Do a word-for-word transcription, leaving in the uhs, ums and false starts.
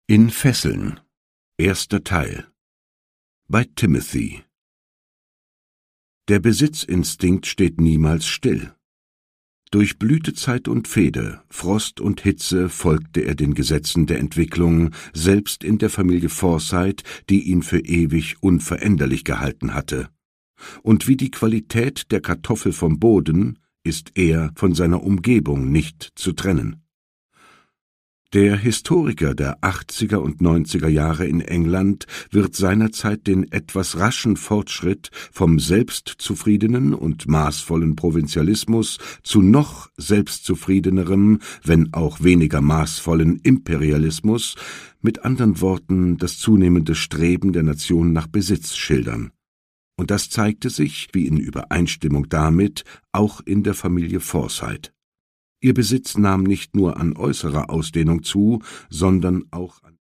In Fesseln. Erster Teil. Bei Timothy. Der Besitzinstinkt steht niemals still. Durch Blütezeit und Fehde, Frost und Hitze folgte er den Gesetzen der Entwicklung, selbst in der Familie Forsyth, die ihn für ewig unveränderlich gehalten hatte. Und wie die Qualität der Kartoffel vom Boden, ist er von seiner Umgebung nicht zu trennen. Der Historiker der achtziger und neunziger Jahre in England wird seinerzeit den etwas raschen Fortschritt vom selbstzufriedenen und maßvollen Provinzialismus zu noch selbstzufriedenerem, wenn auch weniger maßvollen Imperialismus, mit anderen Worten das zunehmende Streben der Nation nach Besitz schildern. Und das zeigte sich, wie in Übereinstimmung damit, auch in der Familie Forsyth. Ihr Besitz nahm nicht nur an äußerer Ausdehnung zu, sondern auch an